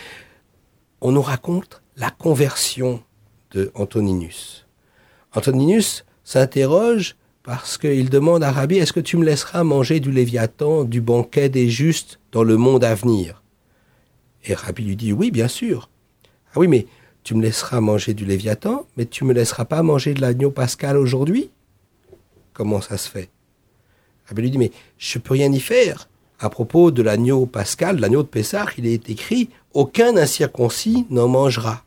on nous raconte la conversion de Antoninus. Antoninus s'interroge parce qu'il demande à Rabbi, est-ce que tu me laisseras manger du Léviathan, du banquet des justes dans le monde à venir? Et Rabbi lui dit, oui, bien sûr. Ah oui, mais tu me laisseras manger du Léviathan, mais tu me laisseras pas manger de l'agneau pascal aujourd'hui? Comment ça se fait? Rabbi lui dit, mais je peux rien y faire. À propos de l'agneau pascal, l'agneau de Pessah, il est écrit, aucun incirconcis n'en mangera.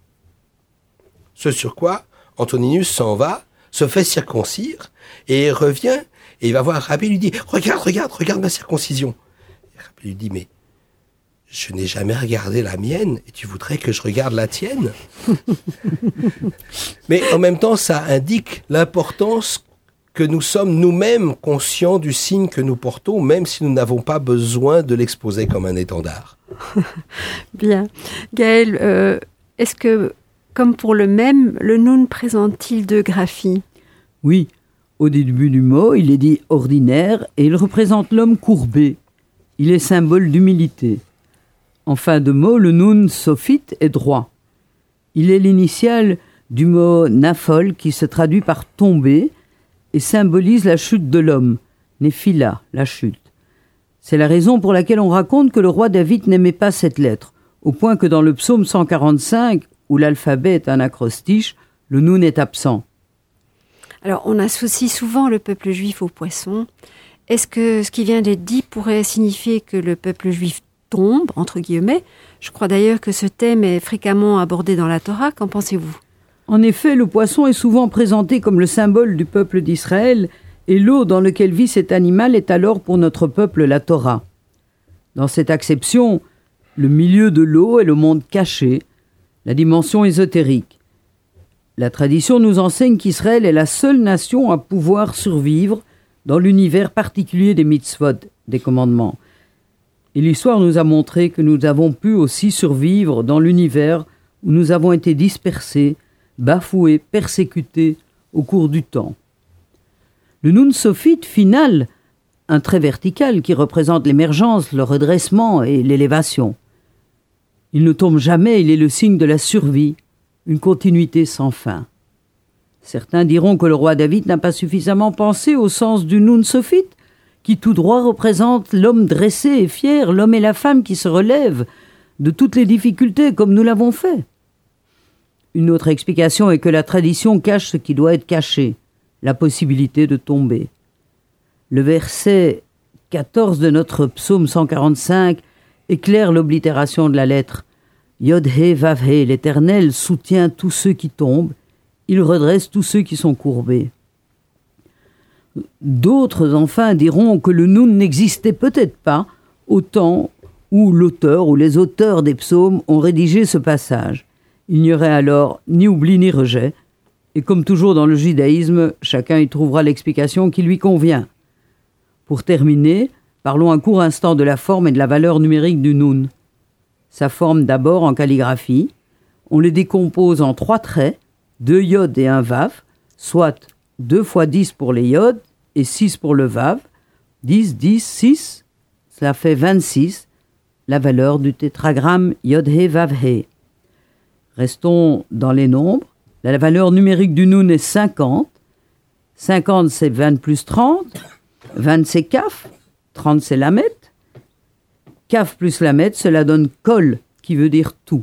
Ce sur quoi Antoninus s'en va, se fait circoncire, et revient, et il va voir Rabbi et lui dit, regarde, regarde, regarde ma circoncision. Et Rabbi lui dit, mais je n'ai jamais regardé la mienne, et tu voudrais que je regarde la tienne? Mais en même temps, ça indique l'importance que nous sommes nous-mêmes conscients du signe que nous portons, même si nous n'avons pas besoin de l'exposer comme un étendard.
Bien. Gaël, euh, est-ce que, comme pour le même, le Nun présente-t-il deux graphies?
Oui. Au début du mot, il est dit ordinaire et il représente l'homme courbé. Il est symbole d'humilité. En fin de mot, le Nun sophite est droit. Il est l'initiale du mot nafol qui se traduit par tomber et symbolise la chute de l'homme, Néphila, la chute. C'est la raison pour laquelle on raconte que le roi David n'aimait pas cette lettre, au point que dans le psaume cent quarante-cinq, où l'alphabet est un acrostiche, le Nun est absent.
Alors, on associe souvent le peuple juif au poisson. Est-ce que ce qui vient d'être dit pourrait signifier que le peuple juif tombe, entre guillemets? Je crois d'ailleurs que ce thème est fréquemment abordé dans la Torah. Qu'en pensez-vous?
En effet, le poisson est souvent présenté comme le symbole du peuple d'Israël, et l'eau dans laquelle vit cet animal est alors pour notre peuple la Torah. Dans cette acception, le milieu de l'eau est le monde caché, la dimension ésotérique. La tradition nous enseigne qu'Israël est la seule nation à pouvoir survivre dans l'univers particulier des mitzvot, des commandements. Et l'histoire nous a montré que nous avons pu aussi survivre dans l'univers où nous avons été dispersés, bafoués, persécutés au cours du temps. Le Nun sophite final, un trait vertical qui représente l'émergence, le redressement et l'élévation. Il ne tombe jamais, il est le signe de la survie, une continuité sans fin. Certains diront que le roi David n'a pas suffisamment pensé au sens du Nun sophite, qui tout droit représente l'homme dressé et fier, l'homme et la femme qui se relèvent de toutes les difficultés comme nous l'avons fait. Une autre explication est que la tradition cache ce qui doit être caché, la possibilité de tomber. Le verset quatorze de notre psaume cent quarante-cinq éclaire l'oblitération de la lettre. Yod-He Vav-He, l'Éternel soutient tous ceux qui tombent, il redresse tous ceux qui sont courbés. D'autres, enfin, diront que le Nun n'existait peut-être pas au temps où l'auteur ou les auteurs des psaumes ont rédigé ce passage. Il n'y aurait alors ni oubli ni rejet, et comme toujours dans le judaïsme, chacun y trouvera l'explication qui lui convient. Pour terminer, Parlons un court instant de la forme et de la valeur numérique du Nun. Sa forme d'abord en calligraphie. On les décompose en trois traits, deux yods et un vav, soit deux fois dix pour les yods et six pour le vav. dix, dix, six, cela fait vingt-six, la valeur du tétragramme Yod-He Vav-He. Restons dans les nombres. La valeur numérique du Nun est cinquante. cinquante, c'est vingt plus trente. vingt, c'est Kaf. trente, c'est Lamet. Kaf plus Lamet, cela donne Kol, qui veut dire tout.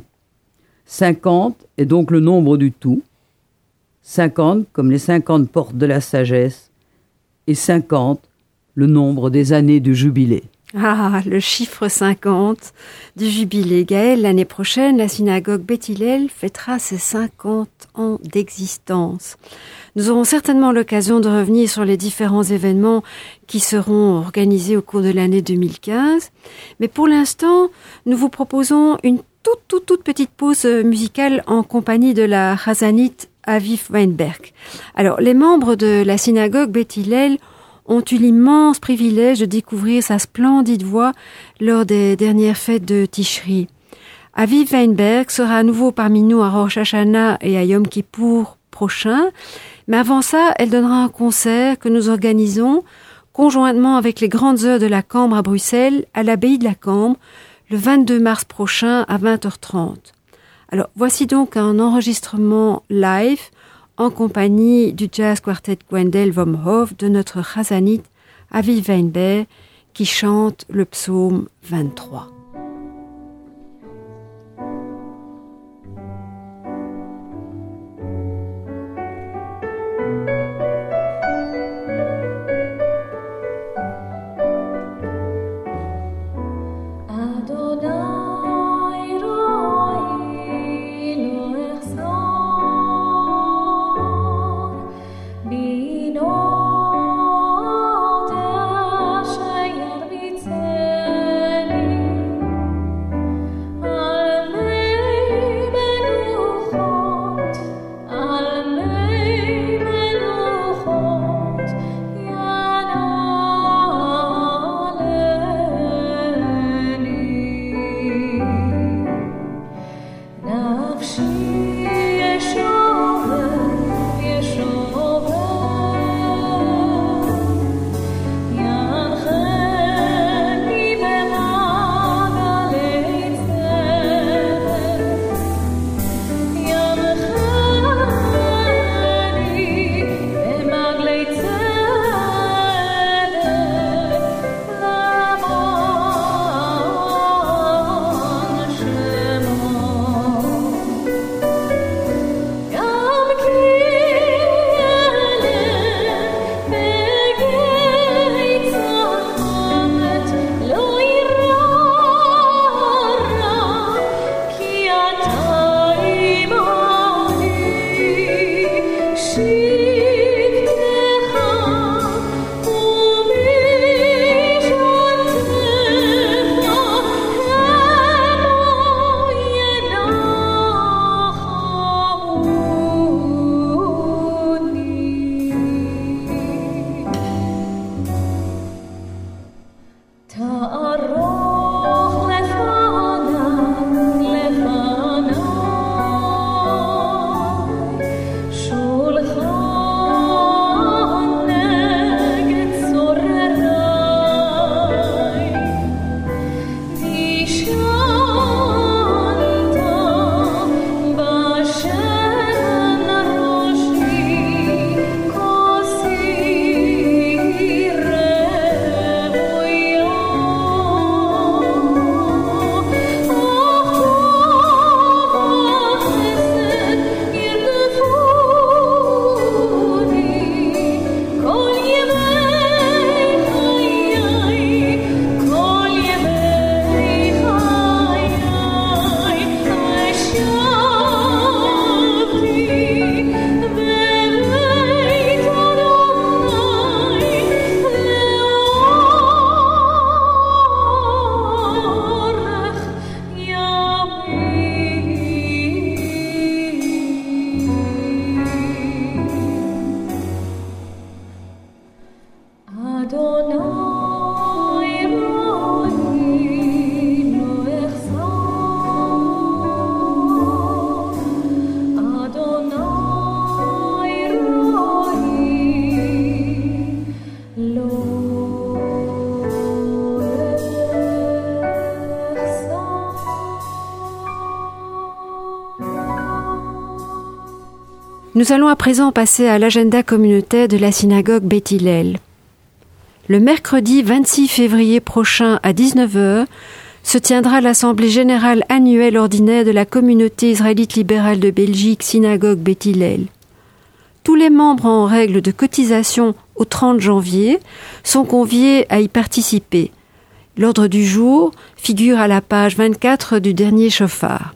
cinquante est donc le nombre du tout. cinquante, comme les cinquante portes de la sagesse. Et cinquante, le nombre des années du jubilé.
Ah, le chiffre cinquante du jubilé. Gaël, l'année prochaine, la synagogue Beth Hillel fêtera ses cinquante ans d'existence. Nous aurons certainement l'occasion de revenir sur les différents événements qui seront organisés au cours de l'année deux mille quinze. Mais pour l'instant, nous vous proposons une toute, toute, toute petite pause musicale en compagnie de la Chazanite Aviv Weinberg. Alors, les membres de la synagogue Beth Hillel ont eu l'immense privilège de découvrir sa splendide voix lors des dernières fêtes de Tishri. Aviv Weinberg sera à nouveau parmi nous à Rosh Hashanah et à Yom Kippour prochain, mais avant ça, elle donnera un concert que nous organisons conjointement avec les grandes heures de la Cambre à Bruxelles, à l'abbaye de la Cambre, le vingt-deux mars prochain à vingt heures trente. Alors, voici donc un enregistrement live en compagnie du Jazz Quartet Gwendel Vomhoff de notre Chazanite Aviv Weinberg qui chante le psaume vingt-trois.
Shema.
Nous allons à présent passer à l'agenda communautaire de la synagogue Beth Hillel. Le mercredi vingt-six février prochain à dix-neuf heures se tiendra l'Assemblée générale annuelle ordinaire de la communauté israélite libérale de Belgique, synagogue Beth Hillel. Tous les membres en règle de cotisation au trente janvier sont conviés à y participer. L'ordre du jour figure à la page vingt-quatre du dernier Shofar.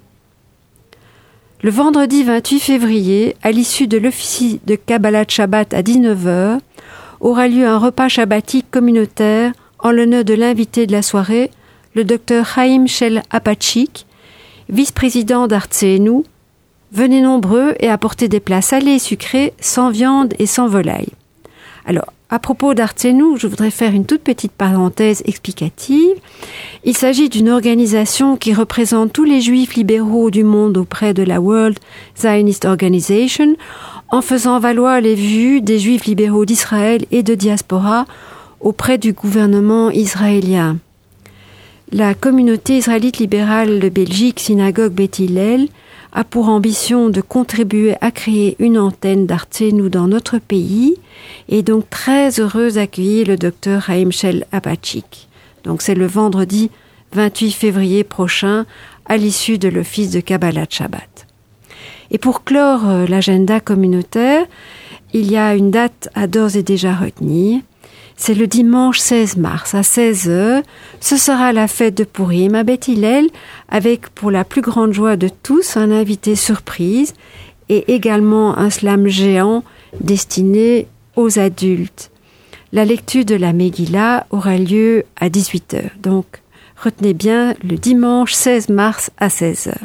Le vendredi vingt-huit février, à l'issue de l'officie de Kabbalat Shabbat à dix-neuf heures, aura lieu un repas shabbatique communautaire en l'honneur de l'invité de la soirée, le docteur Chaim Shel Apachik, vice-président d'Artseenu. Venez nombreux et apportez des plats salés et sucrés, sans viande et sans volaille. Alors, à propos d'Artseenu, je voudrais faire une toute petite parenthèse explicative. Il s'agit d'une organisation qui représente tous les juifs libéraux du monde auprès de la World Zionist Organization, en faisant valoir les vues des juifs libéraux d'Israël et de diaspora auprès du gouvernement israélien. La communauté israélite libérale de Belgique, synagogue Beth Hillel, a pour ambition de contribuer à créer une antenne d'Artseenu dans notre pays et donc très heureuse d'accueillir le docteur Chaim Shel Apachik. Donc c'est le vendredi vingt-huit février prochain à l'issue de l'office de Kabbalat Shabbat. Et pour clore euh, l'agenda communautaire, il y a une date à d'ores et déjà retenir. C'est le dimanche seize mars à seize heures. Ce sera la fête de Purim à Beth Hillel avec pour la plus grande joie de tous un invité surprise et également un slam géant destiné aux adultes. La lecture de la Megillah aura lieu à dix-huit heures. Donc retenez bien le dimanche seize mars à seize heures.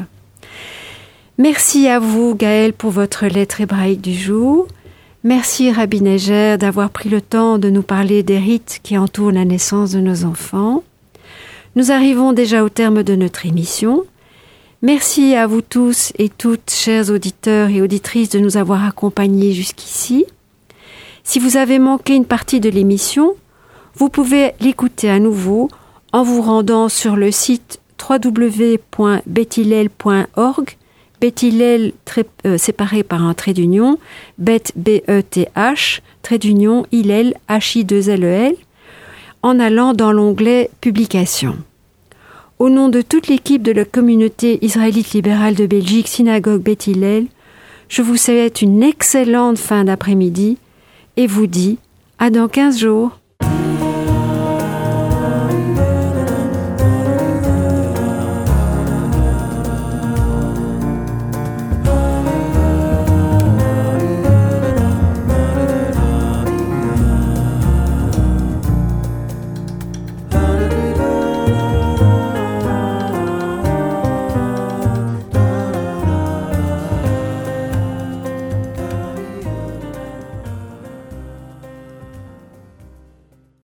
Merci à vous Gaël pour votre lettre hébraïque du jour. Merci Rabbi Neger d'avoir pris le temps de nous parler des rites qui entourent la naissance de nos enfants. Nous arrivons déjà au terme de notre émission. Merci à vous tous et toutes, chers auditeurs et auditrices, de nous avoir accompagnés jusqu'ici. Si vous avez manqué une partie de l'émission, vous pouvez l'écouter à nouveau en vous rendant sur le site w w w point beth hillel point org, Beth Hillel euh, séparé par un trait d'union, Beth B E T H, trait d'union, Hillel H I deux L E L, en allant dans l'onglet Publications. Au nom de toute l'équipe de la communauté israélite libérale de Belgique, synagogue Beth Hillel, je vous souhaite une excellente fin d'après-midi et vous dis à dans quinze jours.